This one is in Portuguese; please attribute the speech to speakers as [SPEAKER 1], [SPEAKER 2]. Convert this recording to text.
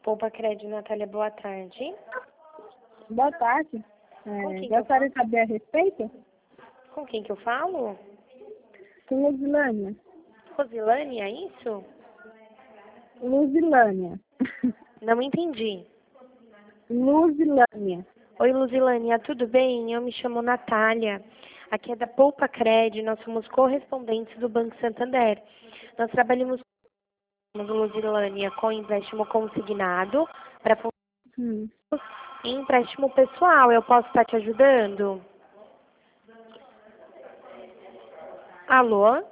[SPEAKER 1] Poupa Crédito, Natália, boa tarde.
[SPEAKER 2] Boa tarde. Gostaria de saber a respeito?
[SPEAKER 1] Com quem que eu falo?
[SPEAKER 2] Com Luzilânia.
[SPEAKER 1] Rosilane, é isso?
[SPEAKER 2] Luzilânia.
[SPEAKER 1] Não entendi.
[SPEAKER 2] Luzilânia.
[SPEAKER 1] Oi, Luzilânia, tudo bem? Eu me chamo Natália. Aqui é da Poupa Crédito, nós somos correspondentes do Banco Santander. Nós trabalhamos com Luzilânia com empréstimo consignado para fundos e empréstimo pessoal. Eu posso estar te ajudando? Alô?